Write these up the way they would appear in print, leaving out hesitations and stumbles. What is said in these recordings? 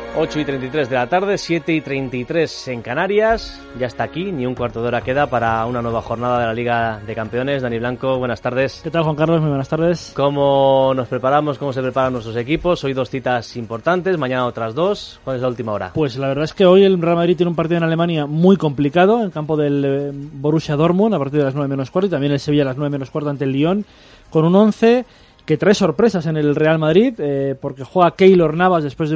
8:33 de la tarde, 7:33 en Canarias. Ya está aquí, ni un cuarto de hora queda para una nueva jornada de la Liga de Campeones. Dani Blanco, buenas tardes. ¿Qué tal, Juan Carlos? Muy buenas tardes. ¿Cómo nos preparamos? ¿Cómo se preparan nuestros equipos? Hoy 2 citas importantes, mañana otras 2. ¿Cuál es la última hora? Pues la verdad es que hoy el Real Madrid tiene un partido en Alemania muy complicado, en campo del Borussia Dortmund, a partir de las 9 menos cuarto, y también el Sevilla a las 9 menos cuarto ante el Lyon, con un 11 que trae sorpresas en el Real Madrid, porque juega Keylor Navas después de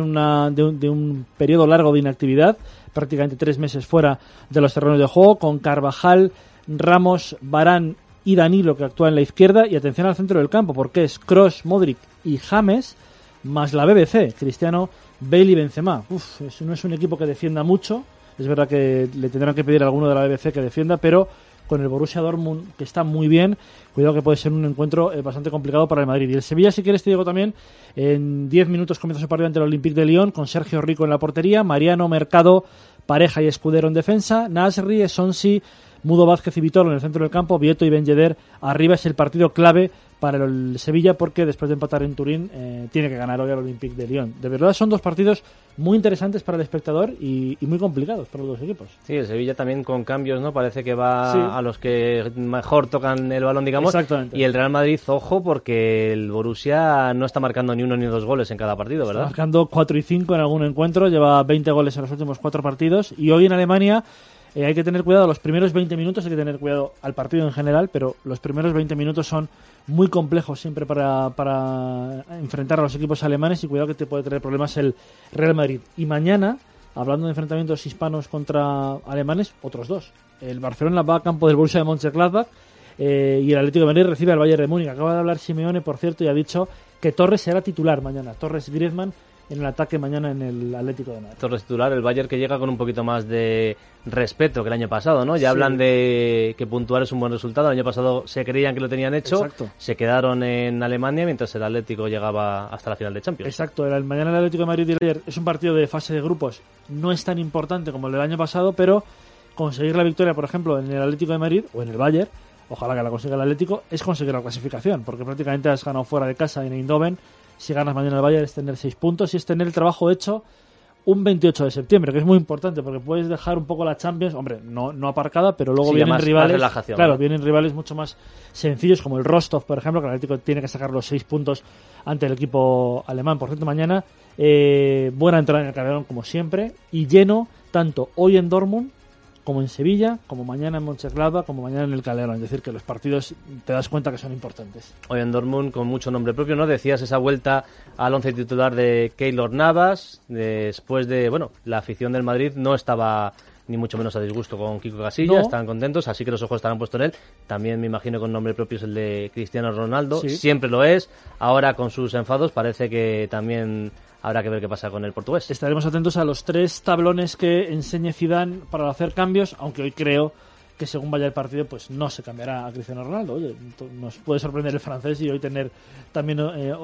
un periodo largo de inactividad, prácticamente 3 meses fuera de los terrenos de juego, con Carvajal, Ramos, Varane y Danilo que actúa en la izquierda, y atención al centro del campo, porque es Kroos, Modric y James, más la BBC, Cristiano, Bale y Benzema. Eso no es un equipo que defienda mucho, es verdad que le tendrán que pedir a alguno de la BBC que defienda, pero con el Borussia Dortmund, que está muy bien, cuidado que puede ser un encuentro bastante complicado para el Madrid. Y el Sevilla, si quieres te digo también, en 10 minutos comienza su partido ante el Olympique de Lyon, con Sergio Rico en la portería, Mariano, Mercado, Pareja y Escudero en defensa, Nasri, Sonsi, Mudo, Vázquez y Vitolo en el centro del campo, Vieto y Ben Yedder arriba. Es el partido clave para el Sevilla, porque después de empatar en Turín tiene que ganar hoy al Olympique de Lyon. De verdad son 2 partidos muy interesantes para el espectador y muy complicados para los 2 equipos. Sí, el Sevilla también con cambios, ¿no? Parece que va a los que mejor tocan el balón, digamos. Exactamente. Y el Real Madrid, ojo, porque el Borussia no está marcando ni 1 ni 2 goles en cada partido, ¿verdad? Está marcando 4 y 5 en algún encuentro, lleva 20 goles en los últimos 4 partidos, y hoy en Alemania hay que tener cuidado. Los primeros 20 minutos hay que tener cuidado al partido en general, pero los primeros 20 minutos son muy complejos siempre para enfrentar a los equipos alemanes, y cuidado que te puede traer problemas el Real Madrid. Y mañana, hablando de enfrentamientos hispanos contra alemanes, otros 2. El Barcelona va a campo del Borussia de Mönchengladbach y el Atlético de Madrid recibe al Bayern de Múnich. Acaba de hablar Simeone, por cierto, y ha dicho que Torres será titular mañana. Torres, Griezmann en el ataque mañana en el Atlético de Madrid. Torres titular, el Bayern que llega con un poquito más de respeto que el año pasado, ¿no? Ya hablan de que puntuar es un buen resultado. El año pasado se creían que lo tenían hecho. Exacto. Se quedaron en Alemania mientras el Atlético llegaba hasta la final de Champions. Exacto, mañana el Atlético de Madrid y el Bayern es un partido de fase de grupos, no es tan importante como el del año pasado, pero conseguir la victoria, por ejemplo, en el Atlético de Madrid o en el Bayern, ojalá que la consiga el Atlético, es conseguir la clasificación, porque prácticamente has ganado fuera de casa en Eindhoven. Si ganas mañana el Bayern es tener 6 puntos y es tener el trabajo hecho un 28 de septiembre, que es muy importante porque puedes dejar un poco la Champions, hombre, no aparcada, pero luego vienen rivales, más relajación, claro, ¿no? Vienen rivales mucho más sencillos como el Rostov, por ejemplo, que el Atlético tiene que sacar los 6 puntos ante el equipo alemán. Por cierto, mañana buena entrada en el Calderón como siempre, y lleno tanto hoy en Dortmund como en Sevilla, como mañana en Mönchengladbach, como mañana en el Calderón. Es decir, que los partidos te das cuenta que son importantes. Hoy en Dortmund con mucho nombre propio, ¿no? Decías esa vuelta al 11 titular de Keylor Navas, después de, la afición del Madrid no estaba ni mucho menos a disgusto con Kiko Casillas, estaban contentos, así que los ojos estarán puestos en él. También me imagino con nombre propio es el de Cristiano Ronaldo, sí. Siempre lo es, ahora con sus enfados parece que también habrá que ver qué pasa con el portugués. Estaremos atentos a los 3 tablones que enseñe Zidane para hacer cambios, aunque hoy creo que según vaya el partido pues no se cambiará a Cristiano Ronaldo. Oye, nos puede sorprender el francés y hoy tener también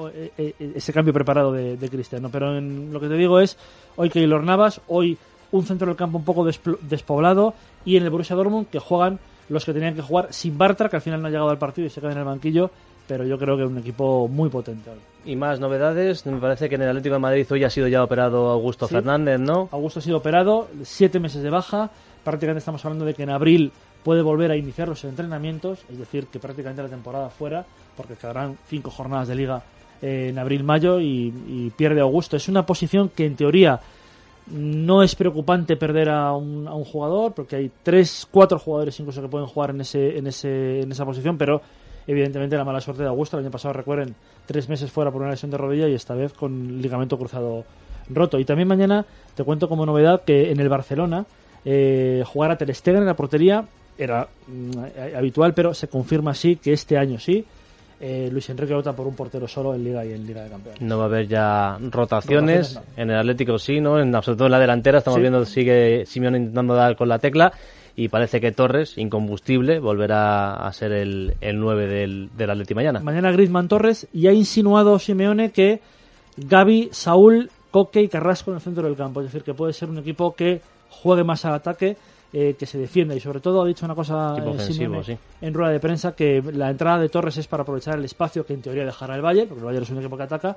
ese cambio preparado de Cristiano. Pero lo que te digo es, hoy Keylor Navas, hoy un centro del campo un poco despoblado, y en el Borussia Dortmund que juegan los que tenían que jugar sin Bartra, que al final no ha llegado al partido y se queda en el banquillo, pero yo creo que es un equipo muy potente hoy. Y más novedades, me parece que en el Atlético de Madrid hoy ha sido ya operado Augusto Fernández, ¿no? Augusto ha sido operado, 7 meses de baja, prácticamente estamos hablando de que en abril puede volver a iniciar los entrenamientos, es decir, que prácticamente la temporada fuera, porque quedarán 5 jornadas de liga en abril-mayo y pierde Augusto. Es una posición que en teoría no es preocupante perder a un jugador, porque hay 3-4 jugadores incluso que pueden jugar en esa posición, pero evidentemente la mala suerte de Augusto. El año pasado, recuerden, 3 meses fuera por una lesión de rodilla y esta vez con ligamento cruzado roto. Y también mañana te cuento como novedad que en el Barcelona jugar a Ter Stegen en la portería era habitual, pero se confirma así que este año sí. Luis Enrique vota por un portero solo en Liga y en Liga de Campeones. No va a haber ya rotaciones no. En el Atlético sí, ¿no? Sobre todo en la delantera estamos viendo, sigue Simeone intentando dar con la tecla, y parece que Torres, incombustible, volverá a ser el 9 del Atleti mañana. Mañana Griezmann, Torres, y ha insinuado Simeone que Gavi, Saúl, Koke y Carrasco en el centro del campo, es decir, que puede ser un equipo que juegue más al ataque, que se defienda, y sobre todo ha dicho una cosa ofensivo, sí, en rueda de prensa, que la entrada de Torres es para aprovechar el espacio que en teoría dejará el Bayern, porque el Bayern es un equipo que ataca,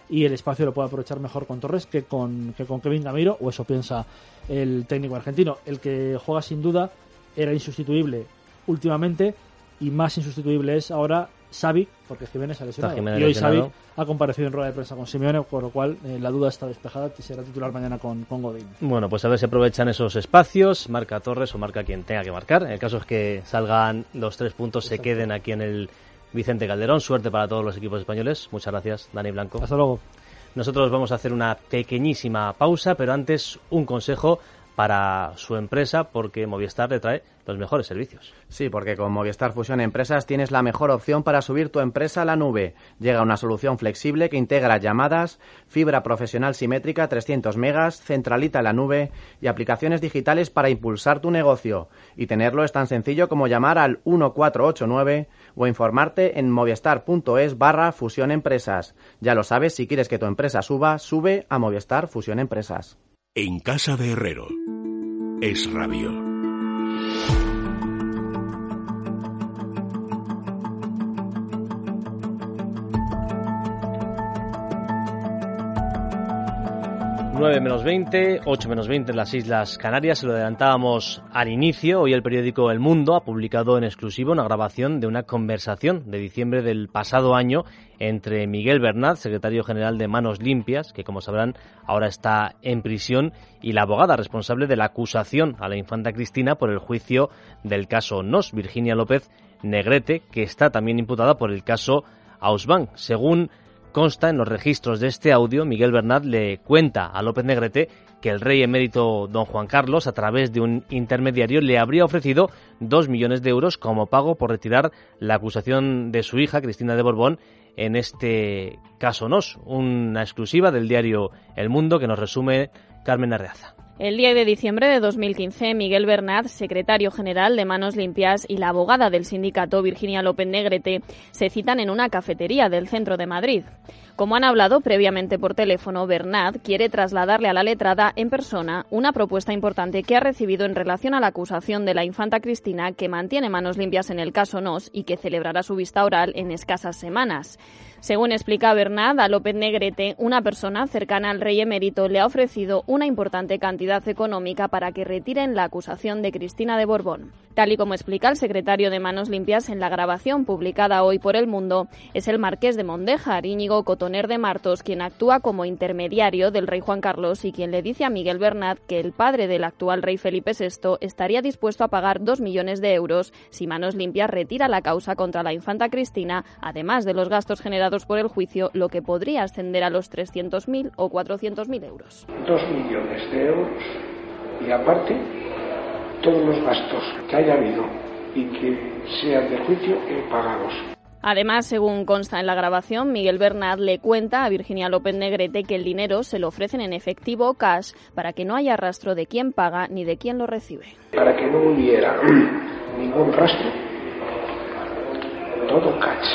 y el espacio lo puede aprovechar mejor con Torres que con Kevin Gamiro, o eso piensa el técnico argentino. El que juega sin duda era insustituible últimamente y más insustituible es ahora Xavi, porque Jiménez ha lesionado. Y hoy Xavi ha comparecido en rueda de prensa con Simeone, por lo cual la duda está despejada y será titular mañana con Godín. Bueno, pues a ver si aprovechan esos espacios, marca Torres o marca quien tenga que marcar. El caso es que salgan los 3 puntos, se queden aquí en el Vicente Calderón. Suerte para todos los equipos españoles. Muchas gracias, Dani Blanco. Hasta luego. Nosotros vamos a hacer una pequeñísima pausa, pero antes un consejo para su empresa, porque Movistar le trae los mejores servicios. Sí, porque con Movistar Fusión Empresas tienes la mejor opción para subir tu empresa a la nube. Llega una solución flexible que integra llamadas, fibra profesional simétrica 300 megas, centralita en la nube y aplicaciones digitales para impulsar tu negocio. Y tenerlo es tan sencillo como llamar al 1489 o informarte en movistar.es/Fusión Empresas. Ya lo sabes, si quieres que tu empresa suba, sube a Movistar Fusión Empresas. En casa de Herrero, Es Radio. Nueve menos 20, 8 menos 20 en las Islas Canarias. Se lo adelantábamos al inicio. Hoy el periódico El Mundo ha publicado en exclusiva una grabación de una conversación de diciembre del pasado año entre Miguel Bernat, secretario general de Manos Limpias, que como sabrán ahora está en prisión, y la abogada responsable de la acusación a la infanta Cristina por el juicio del caso Nos, Virginia López Negrete, que está también imputada por el caso Ausbank. Según consta en los registros de este audio, Miguel Bernat le cuenta a López Negrete que el rey emérito don Juan Carlos, a través de un intermediario, le habría ofrecido 2 millones de euros como pago por retirar la acusación de su hija, Cristina de Borbón, en este caso Nos. Una exclusiva del diario El Mundo que nos resume Carmen Arreaza. El 10 de diciembre de 2015, Miguel Bernat, secretario general de Manos Limpias, y la abogada del sindicato, Virginia López Negrete, se citan en una cafetería del centro de Madrid. Como han hablado previamente por teléfono, Bernat quiere trasladarle a la letrada en persona una propuesta importante que ha recibido en relación a la acusación de la infanta Cristina, que mantiene Manos Limpias en el caso Nos y que celebrará su vista oral en escasas semanas. Según explica Bernat, a López Negrete, una persona cercana al rey emérito le ha ofrecido una importante cantidad económica para que retiren la acusación de Cristina de Borbón. Tal y como explica el secretario de Manos Limpias en la grabación publicada hoy por El Mundo, es el marqués de Mondéjar, Íñigo Cotoner de Martos, quien actúa como intermediario del rey Juan Carlos y quien le dice a Miguel Bernat que el padre del actual rey Felipe VI estaría dispuesto a pagar 2 millones de euros si Manos Limpias retira la causa contra la infanta Cristina, además de los gastos generados por el juicio, lo que podría ascender a los 300.000 o 400.000 euros. 2 millones de euros y aparte todos los gastos que haya habido y que sean de juicio pagados. Además, según consta en la grabación, Miguel Bernat le cuenta a Virginia López Negrete que el dinero se lo ofrecen en efectivo o cash para que no haya rastro de quién paga ni de quién lo recibe. Para que no hubiera ningún rastro, todo cash.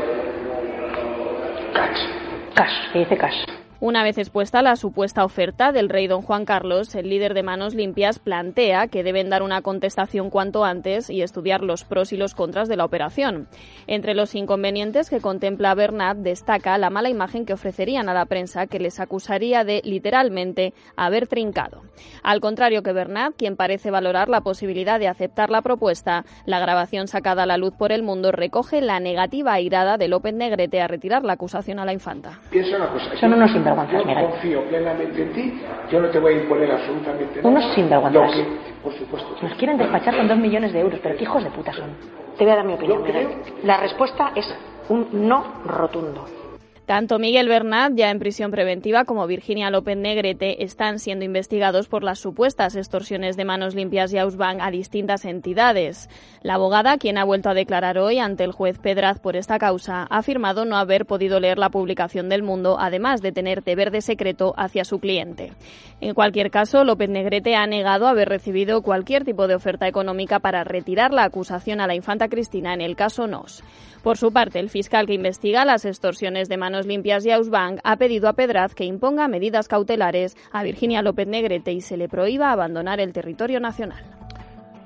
Cash, ¿qué dice cash? Una vez expuesta la supuesta oferta del rey don Juan Carlos, el líder de Manos Limpias plantea que deben dar una contestación cuanto antes y estudiar los pros y los contras de la operación. Entre los inconvenientes que contempla Bernat destaca la mala imagen que ofrecerían a la prensa, que les acusaría de, literalmente, haber trincado. Al contrario que Bernat, quien parece valorar la posibilidad de aceptar la propuesta, la grabación sacada a la luz por El Mundo recoge la negativa airada de López Negrete a retirar la acusación a la infanta. Piensa una cosa. Son unos sinvergüenzas, Yo confío plenamente en ti, yo no te voy a imponer absolutamente nada. Unos sinvergüenzas. Por supuesto. Nos quieren despachar con 2 millones de euros, pero qué hijos de puta son. Te voy a dar mi opinión. La respuesta es un no rotundo. Tanto Miguel Bernat, ya en prisión preventiva, como Virginia López Negrete están siendo investigados por las supuestas extorsiones de Manos Limpias y Ausbank a distintas entidades. La abogada, quien ha vuelto a declarar hoy ante el juez Pedraz por esta causa, ha afirmado no haber podido leer la publicación del Mundo, además de tener deber de secreto hacia su cliente. En cualquier caso, López Negrete ha negado haber recibido cualquier tipo de oferta económica para retirar la acusación a la infanta Cristina en el caso Nos. Por su parte, el fiscal que investiga las extorsiones de Manos Limpias y Ausbank ha pedido a Pedraz que imponga medidas cautelares a Virginia López Negrete y se le prohíba abandonar el territorio nacional.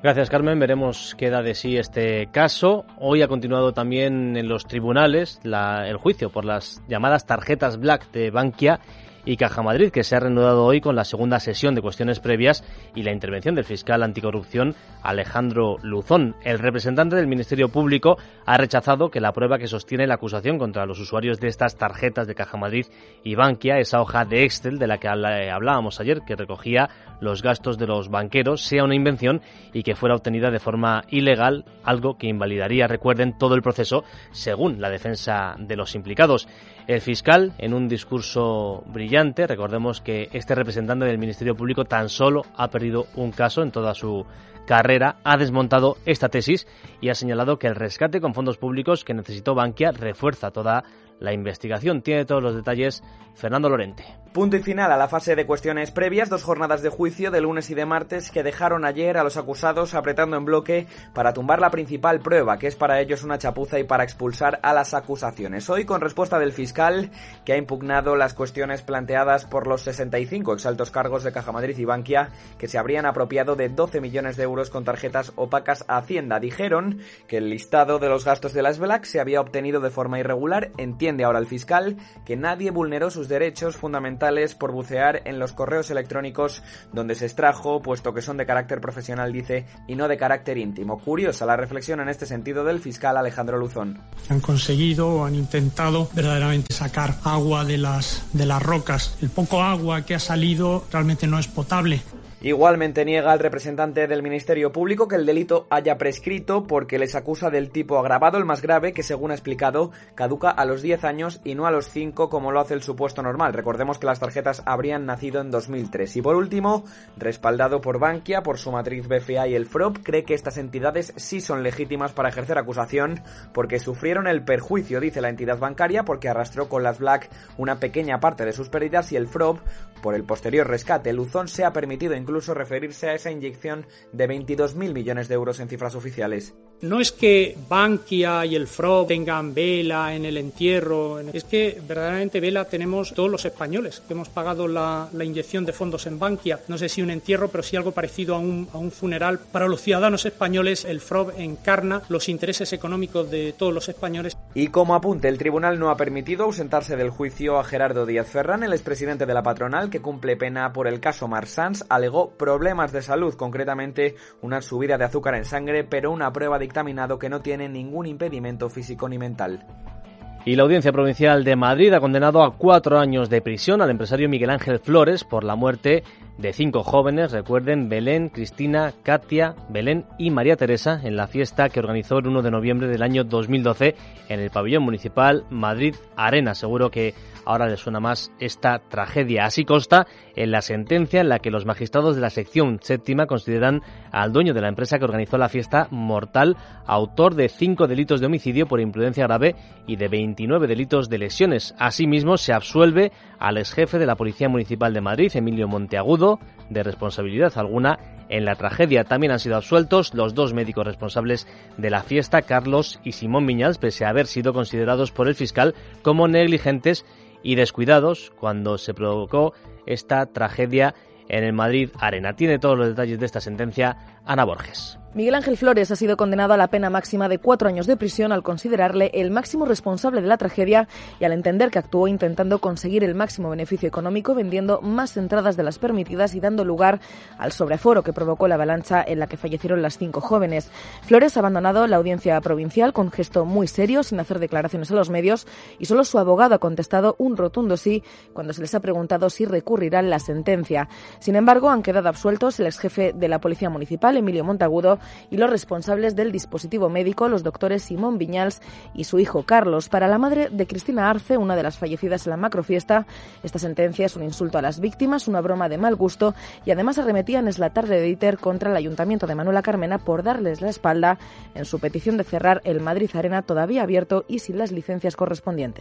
Gracias, Carmen. Veremos qué da de sí este caso. Hoy ha continuado también en los tribunales el juicio por las llamadas tarjetas Black de Bankia y Caja Madrid, que se ha reanudado hoy con la segunda sesión de cuestiones previas y la intervención del fiscal anticorrupción Alejandro Luzón. El representante del Ministerio Público ha rechazado que la prueba que sostiene la acusación contra los usuarios de estas tarjetas de Caja Madrid y Bankia, esa hoja de Excel de la que hablábamos ayer, que recogía los gastos de los banqueros, sea una invención y que fuera obtenida de forma ilegal, algo que invalidaría, recuerden, todo el proceso, según la defensa de los implicados. El fiscal, en un discurso brillante, recordemos que este representante del Ministerio Público tan solo ha perdido un caso en toda su carrera, ha desmontado esta tesis y ha señalado que el rescate con fondos públicos que necesitó Bankia refuerza toda la investigación. Tiene todos los detalles Fernando Lorente. Punto y final a la fase de cuestiones previas, 2 jornadas de juicio de lunes y de martes que dejaron ayer a los acusados apretando en bloque para tumbar la principal prueba, que es para ellos una chapuza, y para expulsar a las acusaciones. Hoy con respuesta del fiscal, que ha impugnado las cuestiones planteadas por los 65 exaltos cargos de Caja Madrid y Bankia, que se habrían apropiado de 12 millones de euros con tarjetas opacas a Hacienda. Dijeron que el listado de los gastos de las Black se había obtenido de forma irregular. Entiende ahora el fiscal que nadie vulneró sus derechos fundamentales por bucear en los correos electrónicos donde se extrajo, puesto que son de carácter profesional, dice, y no de carácter íntimo. Curiosa la reflexión en este sentido del fiscal Alejandro Luzón. Han conseguido o han intentado verdaderamente sacar agua de las rocas. El poco agua que ha salido realmente no es potable. Igualmente niega el representante del Ministerio Público que el delito haya prescrito, porque les acusa del tipo agravado, el más grave, que según ha explicado caduca a los 10 años y no a los 5 como lo hace el supuesto normal. Recordemos que las tarjetas habrían nacido en 2003. Y por último, respaldado por Bankia, por su matriz BFA y el FROB, cree que estas entidades sí son legítimas para ejercer acusación porque sufrieron el perjuicio, dice la entidad bancaria, porque arrastró con las Black una pequeña parte de sus pérdidas, y el FROB por el posterior rescate. Luzón se ha permitido incluso referirse a esa inyección de 22.000 millones de euros en cifras oficiales. No es que Bankia y el FROB tengan vela en el entierro, es que verdaderamente vela tenemos todos los españoles que hemos pagado la inyección de fondos en Bankia. No sé si un entierro, pero sí algo parecido a un funeral. Para los ciudadanos españoles, el FROB encarna los intereses económicos de todos los españoles. Y como apunte, el tribunal no ha permitido ausentarse del juicio a Gerardo Díaz Ferrán. El expresidente de la patronal, que cumple pena por el caso Marsans, alegó problemas de salud, concretamente una subida de azúcar en sangre, pero una prueba dictaminado que no tiene ningún impedimento físico ni mental. Y la Audiencia Provincial de Madrid ha condenado a 4 años de prisión al empresario Miguel Ángel Flores por la muerte de 5 jóvenes, recuerden, Belén, Cristina, Katia, Belén y María Teresa, en la fiesta que organizó el 1 de noviembre del año 2012 en el pabellón municipal Madrid Arena. Seguro que ahora les suena más esta tragedia. Así consta en la sentencia, en la que los magistrados de la sección séptima consideran al dueño de la empresa que organizó la fiesta mortal autor de 5 delitos de homicidio por imprudencia grave y de 29 delitos de lesiones. Asimismo, se absuelve al exjefe de la Policía Municipal de Madrid, Emilio Monteagudo, de responsabilidad alguna en la tragedia. También han sido absueltos los 2 médicos responsables de la fiesta, Carlos y Simón Viñals, pese a haber sido considerados por el fiscal como negligentes y descuidados cuando se provocó esta tragedia en el Madrid Arena. Tiene todos los detalles de esta sentencia Ana Borges. Miguel Ángel Flores ha sido condenado a la pena máxima de 4 años de prisión al considerarle el máximo responsable de la tragedia y al entender que actuó intentando conseguir el máximo beneficio económico vendiendo más entradas de las permitidas y dando lugar al sobreaforo que provocó la avalancha en la que fallecieron las 5 jóvenes. Flores ha abandonado la audiencia provincial con gesto muy serio, sin hacer declaraciones a los medios, y solo su abogado ha contestado un rotundo sí cuando se les ha preguntado si recurrirán la sentencia. Sin embargo, han quedado absueltos el exjefe de la Policía Municipal, Emilio Monteagudo, y los responsables del dispositivo médico, los doctores Simón Viñals y su hijo Carlos. Para la madre de Cristina Arce, una de las fallecidas en la macrofiesta, esta sentencia es un insulto a las víctimas, una broma de mal gusto, y además arremetían es la tarde de Dieter contra el Ayuntamiento de Manuela Carmena por darles la espalda en su petición de cerrar el Madrid Arena, todavía abierto y sin las licencias correspondientes.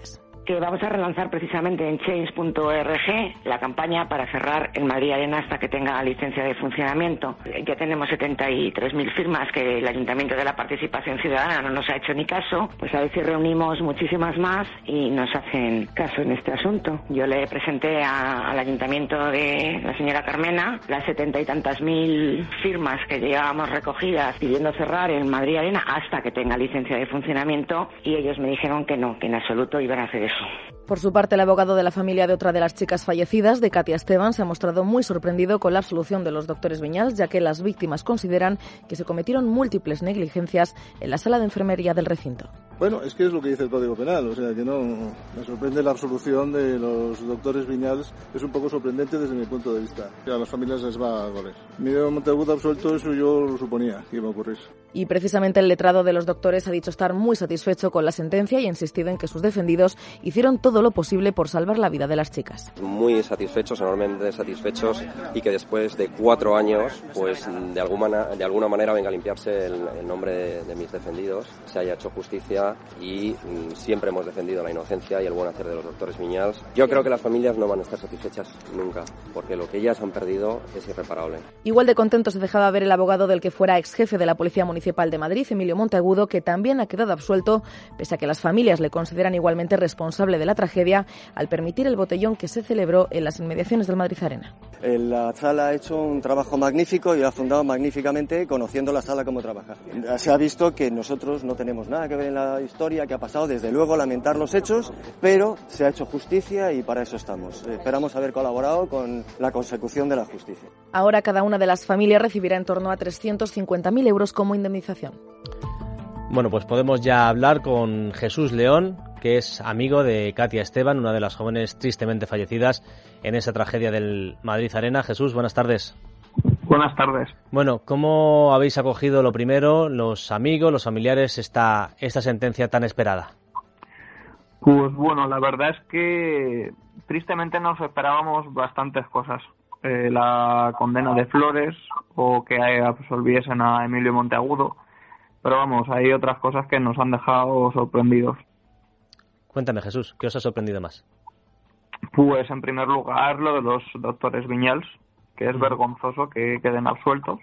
que vamos a relanzar precisamente en change.org la campaña para cerrar el Madrid Arena hasta que tenga licencia de funcionamiento. Ya tenemos 73.000 firmas que el Ayuntamiento de la Participación Ciudadana no nos ha hecho ni caso, pues a ver si reunimos muchísimas más y nos hacen caso en este asunto. Yo le presenté al Ayuntamiento de la señora Carmena las 70 y tantas mil firmas que llevábamos recogidas pidiendo cerrar el Madrid Arena hasta que tenga licencia de funcionamiento y ellos me dijeron que no, que en absoluto iban a hacer eso. Por su parte, el abogado de la familia de otra de las chicas fallecidas, de Katia Esteban, se ha mostrado muy sorprendido con la absolución de los doctores Viñals, ya que las víctimas consideran que se cometieron múltiples negligencias en la sala de enfermería del recinto. Bueno, es que es lo que dice el Código Penal, o sea que no me sorprende la absolución de los doctores Viñals, es un poco sorprendente desde mi punto de vista. A las familias les va a doler. Miguel Monteagudo absuelto, eso yo lo suponía que iba a ocurrir. Y precisamente el letrado de los doctores ha dicho estar muy satisfecho con la sentencia y ha insistido en que sus defendidos hicieron todo lo posible por salvar la vida de las chicas. Muy satisfechos, enormemente satisfechos, y que después de 4 años, pues de alguna manera venga a limpiarse el nombre de mis defendidos, se haya hecho justicia y siempre hemos defendido la inocencia y el buen hacer de los doctores Viñals. Yo creo que las familias no van a estar satisfechas nunca, porque lo que ellas han perdido es irreparable. Igual de contento se dejaba ver el abogado del que fuera ex jefe de la Policía Municipal de Madrid, Emilio Monteagudo, que también ha quedado absuelto, pese a que las familias le consideran igualmente responsable de la tragedia al permitir el botellón que se celebró en las inmediaciones del Madrid Arena. La sala ha hecho un trabajo magnífico y ha fundado magníficamente conociendo la sala cómo trabaja. Se ha visto que nosotros no tenemos nada que ver en la historia que ha pasado, desde luego lamentar los hechos, pero se ha hecho justicia y para eso estamos. Esperamos haber colaborado con la consecución de la justicia. Ahora cada una de las familias recibirá en torno a 350.000 euros como indemnización. Bueno, pues podemos ya hablar con Jesús León, que es amigo de Katia Esteban, una de las jóvenes tristemente fallecidas en esa tragedia del Madrid Arena. Jesús, buenas tardes. Buenas tardes. Bueno, ¿cómo habéis acogido lo primero, los amigos, los familiares, esta sentencia tan esperada? Pues bueno, la verdad es que tristemente nos esperábamos bastantes cosas. La condena de Flores o que absolviesen a Emilio Monteagudo, pero vamos, hay otras cosas que nos han dejado sorprendidos. Cuéntame, Jesús, ¿qué os ha sorprendido más? Pues en primer lugar lo de los doctores Viñals, que es vergonzoso que queden absueltos.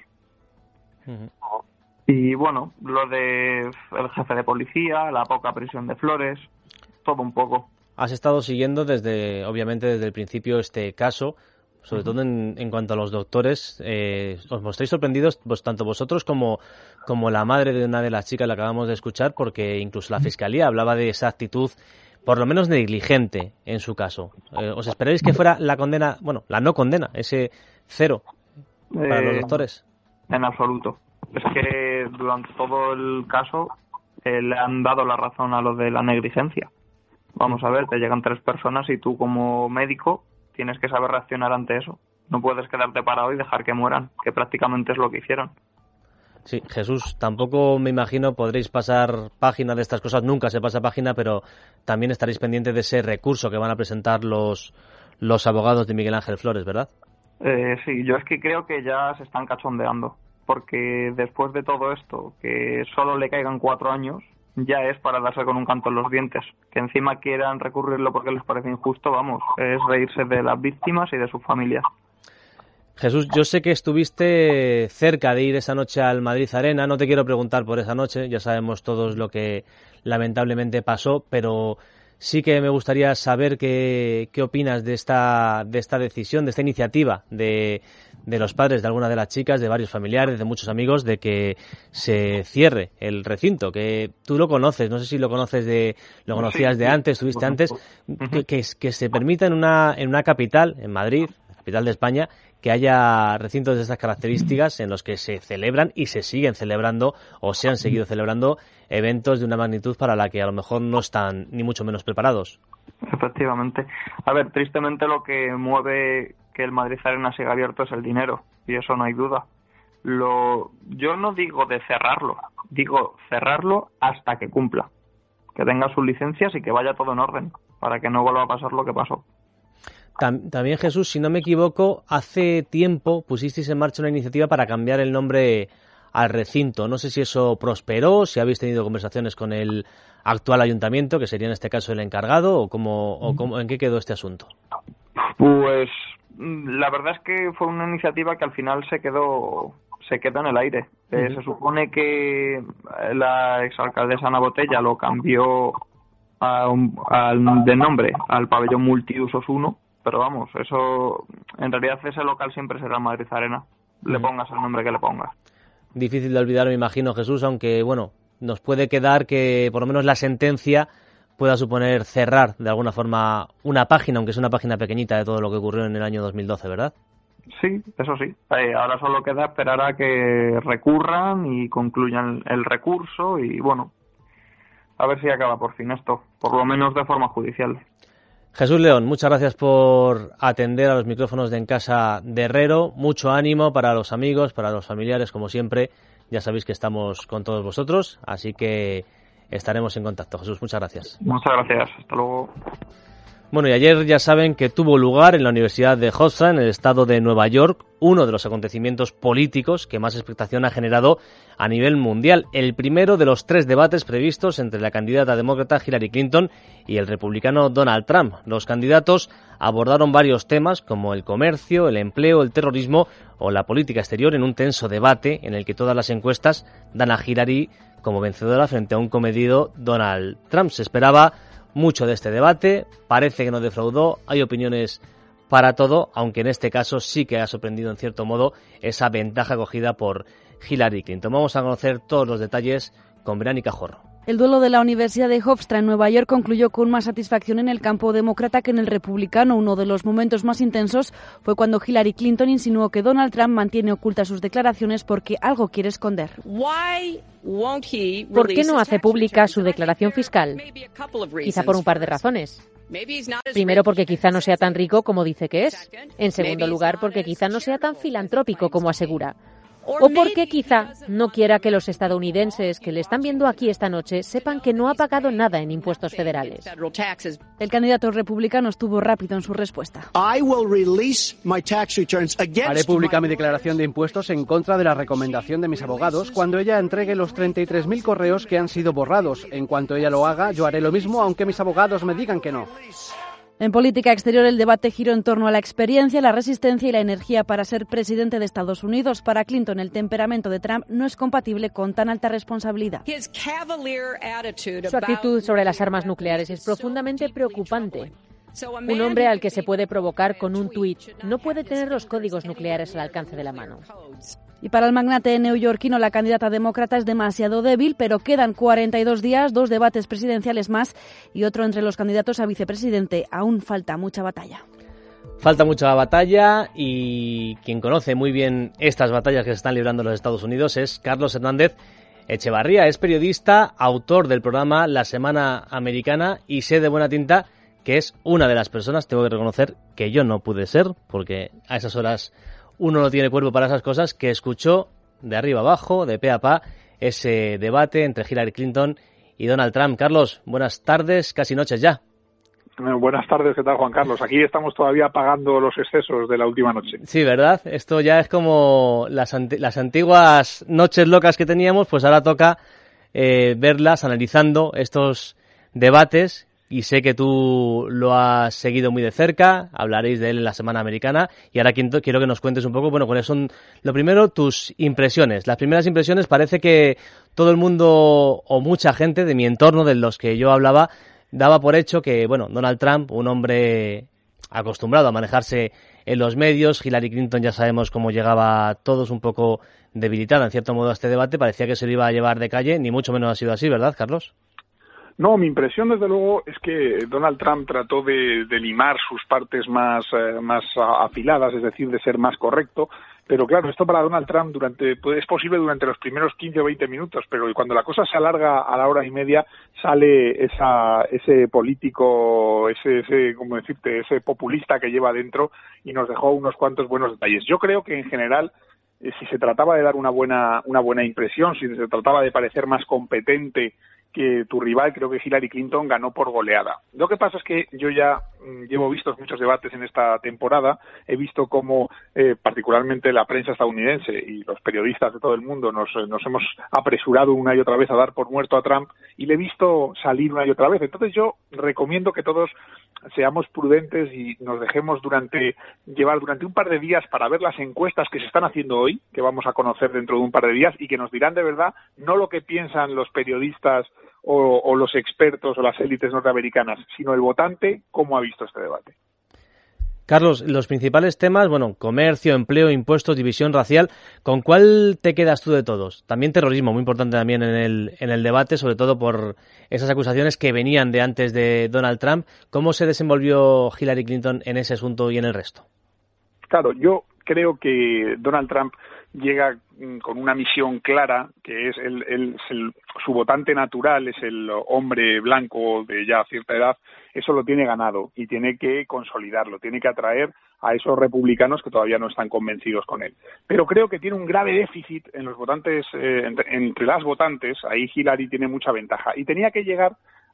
Y bueno, lo de el jefe de policía, la poca prisión de Flores, todo un poco. Has estado siguiendo obviamente desde el principio este caso, sobre todo en cuanto a los doctores. Os mostráis sorprendidos tanto vosotros como la madre de una de las chicas, la acabamos de escuchar, porque incluso la Fiscalía hablaba de esa actitud por lo menos negligente en su caso. ¿Os esperáis que fuera la condena, la no condena, ese 0 para los doctores? En absoluto. Es que durante todo el caso le han dado la razón a lo de la negligencia. Vamos a ver, te llegan 3 personas y tú como médico tienes que saber reaccionar ante eso. No puedes quedarte parado y dejar que mueran, que prácticamente es lo que hicieron. Sí, Jesús, tampoco me imagino podréis pasar página de estas cosas, nunca se pasa página, pero también estaréis pendientes de ese recurso que van a presentar los abogados de Miguel Ángel Flores, ¿verdad? Sí, yo es que creo que ya se están cachondeando, porque después de todo esto, que solo le caigan 4 años, ya es para darse con un canto en los dientes. Que encima quieran recurrirlo porque les parece injusto, vamos, es reírse de las víctimas y de sus familias. Jesús, yo sé que estuviste cerca de ir esa noche al Madrid Arena, no te quiero preguntar por esa noche, ya sabemos todos lo que lamentablemente pasó, pero sí que me gustaría saber qué opinas de esta decisión, de esta iniciativa de los padres de alguna de las chicas, de varios familiares, de muchos amigos, de que se cierre el recinto, que tú lo conoces, no sé si lo conocías de antes, estuviste antes, que se permita en una capital, en Madrid, capital de España, que haya recintos de estas características en los que se celebran y se siguen celebrando o se han seguido celebrando eventos de una magnitud para la que a lo mejor no están ni mucho menos preparados. Efectivamente. A ver, tristemente lo que mueve que el Madrid Arena siga abierto es el dinero, y eso no hay duda. Yo no digo de cerrarlo, digo cerrarlo hasta que cumpla, que tenga sus licencias y que vaya todo en orden, para que no vuelva a pasar lo que pasó. También, Jesús, si no me equivoco, hace tiempo pusisteis en marcha una iniciativa para cambiar el nombre al recinto. No sé si eso prosperó, si habéis tenido conversaciones con el Ayuntamiento, con la Fiscalía, con la Diputación, actual ayuntamiento, que sería en este caso el encargado, o en qué quedó este asunto? Pues la verdad es que fue una iniciativa que al final se quedó en el aire. Se supone que la exalcaldesa Ana Botella lo cambió de nombre al pabellón multiusos 1, pero vamos, eso en realidad ese local siempre será Madrid Arena, le pongas el nombre que le pongas. Difícil de olvidar, me imagino, Jesús, aunque bueno, nos puede quedar que por lo menos la sentencia pueda suponer cerrar de alguna forma una página, aunque es una página pequeñita, de todo lo que ocurrió en el año 2012, ¿verdad? Sí, eso sí. Ahora solo queda esperar a que recurran y concluyan el recurso y bueno, a ver si acaba por fin esto, por lo menos de forma judicial. Jesús León, muchas gracias por atender a los micrófonos de En Casa de Herrero. Mucho ánimo para los amigos, para los familiares, como siempre. Ya sabéis que estamos con todos vosotros, así que estaremos en contacto. Jesús, muchas gracias. Muchas gracias. Hasta luego. Bueno, y ayer ya saben que tuvo lugar en la Universidad de Hofstra, en el estado de Nueva York, uno de los acontecimientos políticos que más expectación ha generado a nivel mundial. El primero de los 3 debates previstos entre la candidata demócrata Hillary Clinton y el republicano Donald Trump. Los candidatos abordaron varios temas como el comercio, el empleo, el terrorismo o la política exterior en un tenso debate en el que todas las encuestas dan a Hillary como vencedora frente a un comedido Donald Trump. Se esperaba mucho de este debate, parece que no defraudó, hay opiniones para todo, aunque en este caso sí que ha sorprendido en cierto modo esa ventaja cogida por Hillary Clinton. Vamos a conocer todos los detalles con Verónica Jorro. El duelo de la Universidad de Hofstra en Nueva York concluyó con más satisfacción en el campo demócrata que en el republicano. Uno de los momentos más intensos fue cuando Hillary Clinton insinuó que Donald Trump mantiene ocultas sus declaraciones porque algo quiere esconder. ¿Por qué no hace pública su declaración fiscal? Quizá por un par de razones. Primero, porque quizá no sea tan rico como dice que es. En segundo lugar, porque quizá no sea tan filantrópico como asegura. O porque quizá no quiera que los estadounidenses que le están viendo aquí esta noche sepan que no ha pagado nada en impuestos federales. El candidato republicano estuvo rápido en su respuesta. Haré pública mi declaración de impuestos en contra de la recomendación de mis abogados cuando ella entregue los 33.000 correos que han sido borrados. En cuanto ella lo haga, yo haré lo mismo, aunque mis abogados me digan que no. En política exterior, el debate giró en torno a la experiencia, la resistencia y la energía para ser presidente de Estados Unidos. Para Clinton, el temperamento de Trump no es compatible con tan alta responsabilidad. Su actitud sobre las armas nucleares es profundamente preocupante. Un hombre al que se puede provocar con un tuit no puede tener los códigos nucleares al alcance de la mano. Y para el magnate neoyorquino, la candidata demócrata es demasiado débil, pero quedan 42 días, 2 debates presidenciales más y otro entre los candidatos a vicepresidente. Aún falta mucha batalla. Falta mucha batalla y quien conoce muy bien estas batallas que se están librando en los Estados Unidos es Carlos Hernández Echevarría. Es periodista, autor del programa La Semana Americana y sé de buena tinta que es una de las personas, tengo que reconocer que yo no pude ser, porque a esas horas uno no tiene cuerpo para esas cosas, que escuchó de arriba abajo, de pe a pa, ese debate entre Hillary Clinton y Donald Trump. Carlos, buenas tardes, casi noches ya. Buenas tardes, ¿qué tal, Juan Carlos? Aquí estamos todavía pagando los excesos de la última noche. Sí, ¿verdad? Esto ya es como las antiguas noches locas que teníamos, pues ahora toca verlas, analizando estos debates. Y sé que tú lo has seguido muy de cerca, hablaréis de él en la Semana Americana, y ahora quiero que nos cuentes un poco, bueno, cuáles son, lo primero, tus impresiones. Las primeras impresiones, parece que todo el mundo, o mucha gente de mi entorno, de los que yo hablaba, daba por hecho que, bueno, Donald Trump, un hombre acostumbrado a manejarse en los medios, Hillary Clinton ya sabemos cómo llegaba todos un poco debilitada, en cierto modo, a este debate, parecía que se lo iba a llevar de calle, ni mucho menos ha sido así, ¿verdad, Carlos? No, mi impresión desde luego es que Donald Trump trató de limar sus partes más afiladas, es decir, de ser más correcto, pero claro, esto para Donald Trump es posible durante los primeros 15 o 20 minutos, pero cuando la cosa se alarga a la hora y media sale ese político, ese populista que lleva dentro y nos dejó unos cuantos buenos detalles. Yo creo que en general, si se trataba de dar una buena impresión, si se trataba de parecer más competente que tu rival, creo que Hillary Clinton ganó por goleada. Lo que pasa es que yo ya llevo vistos muchos debates en esta temporada, he visto cómo particularmente la prensa estadounidense y los periodistas de todo el mundo nos hemos apresurado una y otra vez a dar por muerto a Trump, y le he visto salir una y otra vez. Entonces yo recomiendo que todos seamos prudentes y nos dejemos llevar durante un par de días para ver las encuestas que se están haciendo hoy, que vamos a conocer dentro de un par de días, y que nos dirán de verdad no lo que piensan los periodistas o los expertos o las élites norteamericanas, sino el votante, cómo ha visto este debate. Carlos, los principales temas, bueno, comercio, empleo, impuestos, división racial, ¿con cuál te quedas tú de todos? También terrorismo, muy importante también en el debate, sobre todo por esas acusaciones que venían de antes de Donald Trump. ¿Cómo se desenvolvió Hillary Clinton en ese asunto y en el resto? Claro, yo creo que Donald Trump llega con una misión clara, que es su votante natural, es el hombre blanco de ya cierta edad. Eso lo tiene ganado y tiene que consolidarlo, tiene que atraer a esos republicanos que todavía no están convencidos con él. Pero creo que tiene un grave déficit en los votantes, entre las votantes. Ahí Hillary tiene mucha ventaja y tenía que llegar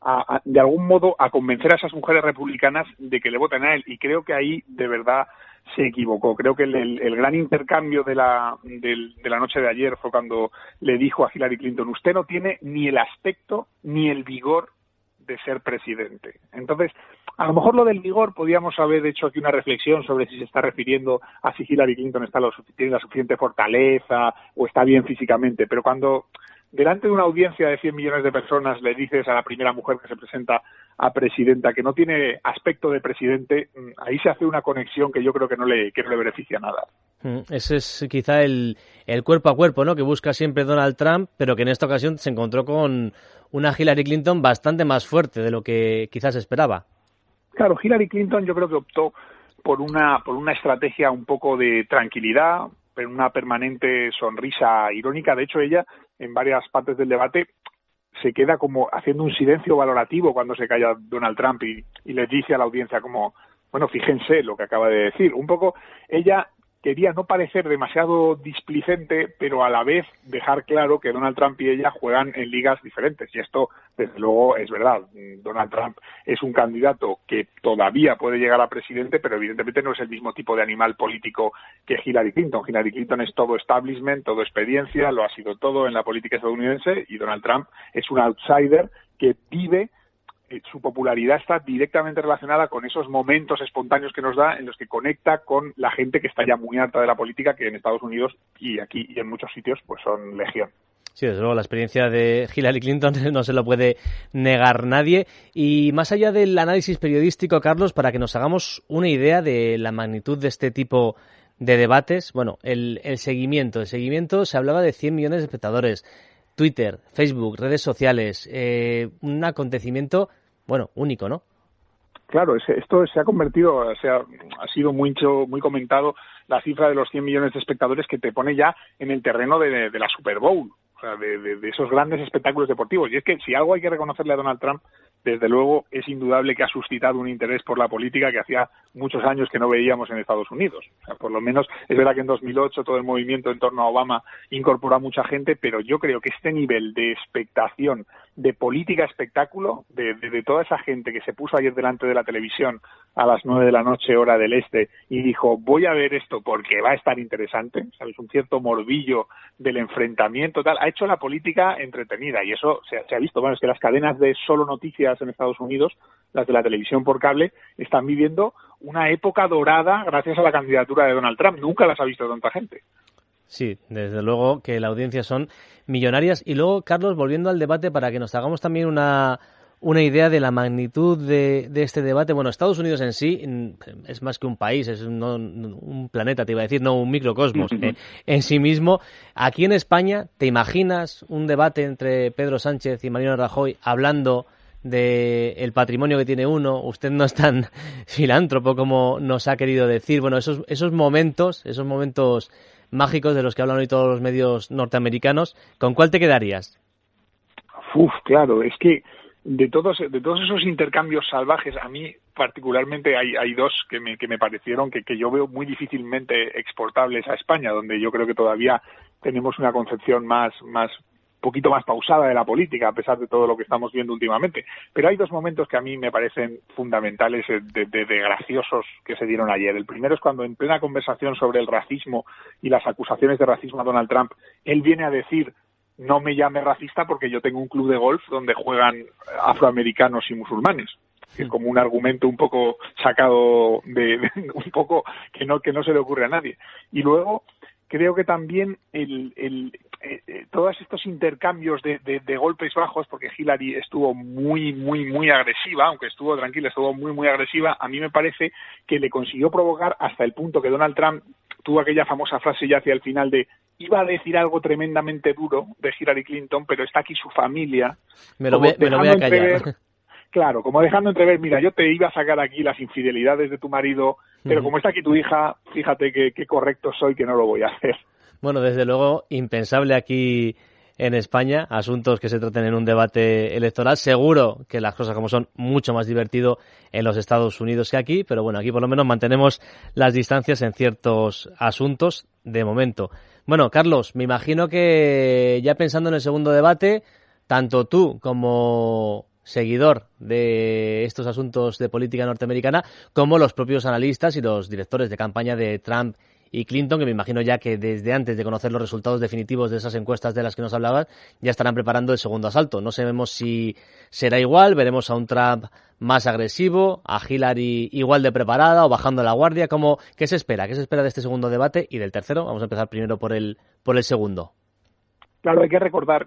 de algún modo a convencer a esas mujeres republicanas de que le voten a él, y creo que ahí de verdad se equivocó. Creo que el gran intercambio de la noche de ayer fue cuando le dijo a Hillary Clinton: usted no tiene ni el aspecto ni el vigor de ser presidente. Entonces, a lo mejor lo del vigor podíamos haber hecho aquí una reflexión sobre si se está refiriendo a si Hillary Clinton tiene la suficiente fortaleza o está bien físicamente, pero cuando delante de una audiencia de 100 millones de personas le dices a la primera mujer que se presenta a presidenta que no tiene aspecto de presidente, ahí se hace una conexión que yo creo que no le beneficia nada. Ese es quizá el cuerpo a cuerpo, ¿no?, que busca siempre Donald Trump, pero que en esta ocasión se encontró con una Hillary Clinton bastante más fuerte de lo que quizás esperaba. Claro, Hillary Clinton yo creo que optó por una estrategia un poco de tranquilidad, pero una permanente sonrisa irónica. De hecho, ella, en varias partes del debate, se queda como haciendo un silencio valorativo cuando se calla Donald Trump y le dice a la audiencia como, bueno, fíjense lo que acaba de decir. Un poco, ella quería no parecer demasiado displicente, pero a la vez dejar claro que Donald Trump y ella juegan en ligas diferentes. Y esto, desde luego, es verdad. Donald Trump es un candidato que todavía puede llegar a presidente, pero evidentemente no es el mismo tipo de animal político que Hillary Clinton. Hillary Clinton es todo establishment, todo experiencia, lo ha sido todo en la política estadounidense, y Donald Trump es un outsider que vive. Su popularidad está directamente relacionada con esos momentos espontáneos que nos da, en los que conecta con la gente que está ya muy harta de la política, que en Estados Unidos y aquí y en muchos sitios pues son legión. Sí, desde luego, la experiencia de Hillary Clinton no se lo puede negar nadie. Y más allá del análisis periodístico, Carlos, para que nos hagamos una idea de la magnitud de este tipo de debates, bueno, el seguimiento. El seguimiento, se hablaba de 100 millones de espectadores. Twitter, Facebook, redes sociales, un acontecimiento, bueno, único, ¿no? Claro, esto se ha convertido, ha sido muy comentado la cifra de los 100 millones de espectadores, que te pone ya en el terreno de la Super Bowl, o sea, de esos grandes espectáculos deportivos. Y es que si algo hay que reconocerle a Donald Trump, desde luego es indudable que ha suscitado un interés por la política que hacía muchos años que no veíamos en Estados Unidos. O sea, por lo menos es verdad que en 2008 todo el movimiento en torno a Obama incorporó a mucha gente, pero yo creo que este nivel de expectación, de política espectáculo, de toda esa gente que se puso ayer delante de la televisión a las 9 de la noche, hora del este, y dijo, voy a ver esto porque va a estar interesante, ¿sabes? Un cierto morbillo del enfrentamiento, tal, ha hecho la política entretenida, y eso se ha visto. Bueno, es que las cadenas de solo noticias en Estados Unidos, las de la televisión por cable, están viviendo una época dorada gracias a la candidatura de Donald Trump. Nunca las ha visto tanta gente. Sí, desde luego que la audiencia son millonarias. Y luego, Carlos, volviendo al debate, para que nos hagamos también una idea de la magnitud de este debate. Bueno, Estados Unidos en sí es más que un país, es un planeta, te iba a decir, no un microcosmos en sí mismo. Aquí en España, ¿te imaginas un debate entre Pedro Sánchez y Mariano Rajoy hablando del patrimonio que tiene uno? Usted no es tan filántropo como nos ha querido decir. Bueno, esos momentos mágicos de los que hablan hoy todos los medios norteamericanos, ¿con cuál te quedarías? Claro, es que de todos esos intercambios salvajes, a mí particularmente hay dos que me parecieron que yo veo muy difícilmente exportables a España, donde yo creo que todavía tenemos una concepción más poquito más pausada de la política, a pesar de todo lo que estamos viendo últimamente. Pero hay dos momentos que a mí me parecen fundamentales de graciosos que se dieron ayer. El primero es cuando, en plena conversación sobre el racismo y las acusaciones de racismo a Donald Trump, él viene a decir: no me llame racista porque yo tengo un club de golf donde juegan afroamericanos y musulmanes. Es como un argumento un poco sacado un poco que no se le ocurre a nadie. Y luego creo que también todos estos intercambios de golpes bajos, porque Hillary estuvo muy agresiva, aunque estuvo tranquila, estuvo muy agresiva, a mí me parece que le consiguió provocar hasta el punto que Donald Trump tuvo aquella famosa frase ya hacia el final de: iba a decir algo tremendamente duro de Hillary Clinton, pero está aquí su familia. Me lo voy a callar. Claro, como dejando entrever, mira, yo te iba a sacar aquí las infidelidades de tu marido, pero como está aquí tu hija, fíjate qué correcto soy, que no lo voy a hacer. Bueno, desde luego, impensable aquí en España, asuntos que se traten en un debate electoral. Seguro que las cosas como son mucho más divertido en los Estados Unidos que aquí, pero bueno, aquí por lo menos mantenemos las distancias en ciertos asuntos de momento. Bueno, Carlos, me imagino que ya pensando en el segundo debate, tanto tú como seguidor de estos asuntos de política norteamericana, como los propios analistas y los directores de campaña de Trump y Clinton, que me imagino ya que desde antes de conocer los resultados definitivos de esas encuestas de las que nos hablabas, ya estarán preparando el segundo asalto. No sabemos si será igual, veremos a un Trump más agresivo, a Hillary igual de preparada o bajando la guardia. ¿Qué se espera? ¿Qué se espera de este segundo debate y del tercero? Vamos a empezar primero por el segundo. Claro, hay que recordar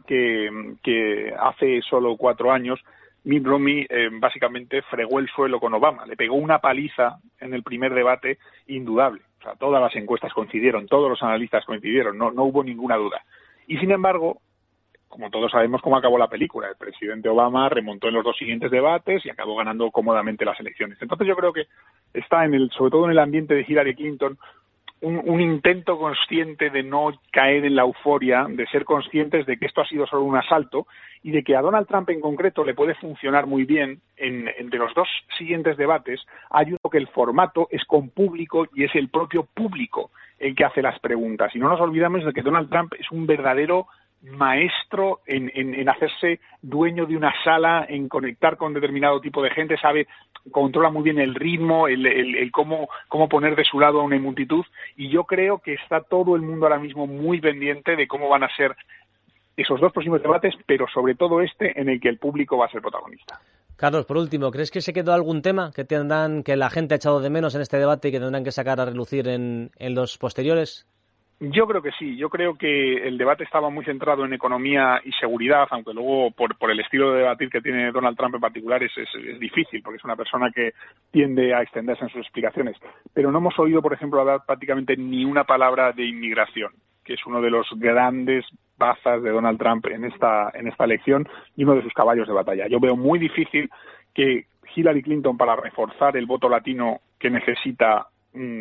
que hace solo 4 años Mitt Romney básicamente fregó el suelo con Obama, le pegó una paliza en el primer debate indudable. O sea, todas las encuestas coincidieron, todos los analistas coincidieron, no hubo ninguna duda. Y sin embargo, como todos sabemos cómo acabó la película, el presidente Obama remontó en los 2 siguientes debates y acabó ganando cómodamente las elecciones. Entonces yo creo que está sobre todo en el ambiente de Hillary Clinton, un intento consciente de no caer en la euforia, de ser conscientes de que esto ha sido solo un asalto y de que a Donald Trump en concreto le puede funcionar muy bien entre los 2 siguientes debates. Hay uno que el formato es con público y es el propio público el que hace las preguntas. Y no nos olvidamos de que Donald Trump es un verdadero maestro en hacerse dueño de una sala, en conectar con determinado tipo de gente, controla muy bien el ritmo, el cómo poner de su lado a una multitud, y yo creo que está todo el mundo ahora mismo muy pendiente de cómo van a ser esos 2 próximos debates, pero sobre todo en el que el público va a ser protagonista. Carlos, por último, ¿crees que se quedó algún tema que la gente ha echado de menos en este debate y que tendrán que sacar a relucir en los posteriores? Yo creo que sí, yo creo que el debate estaba muy centrado en economía y seguridad, aunque luego por el estilo de debatir que tiene Donald Trump en particular es difícil, porque es una persona que tiende a extenderse en sus explicaciones. Pero no hemos oído, por ejemplo, hablar prácticamente ni una palabra de inmigración, que es uno de los grandes bazas de Donald Trump en esta elección y uno de sus caballos de batalla. Yo veo muy difícil que Hillary Clinton, para reforzar el voto latino que necesita,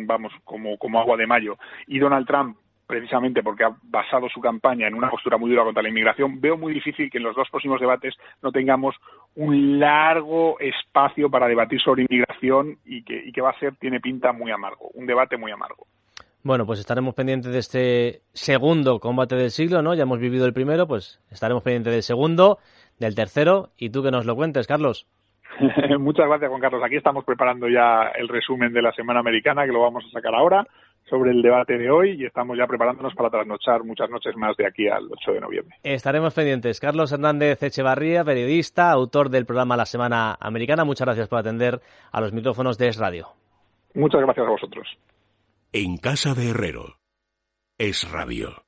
como agua de mayo, y Donald Trump, precisamente porque ha basado su campaña en una postura muy dura contra la inmigración, veo muy difícil que en los 2 próximos debates no tengamos un largo espacio para debatir sobre inmigración y que tiene pinta muy amargo, un debate muy amargo. Bueno, pues estaremos pendientes de este segundo combate del siglo, ¿no? Ya hemos vivido el primero, pues estaremos pendientes del segundo, del tercero, y tú que nos lo cuentes, Carlos. Muchas gracias, Juan Carlos. Aquí estamos preparando ya el resumen de la Semana Americana, que lo vamos a sacar ahora, sobre el debate de hoy, y estamos ya preparándonos para trasnochar muchas noches más de aquí al 8 de noviembre. Estaremos pendientes. Carlos Hernández Echevarría, periodista, autor del programa La Semana Americana. Muchas gracias por atender a los micrófonos de Es Radio. Muchas gracias a vosotros. En casa de Herrero, Es Radio.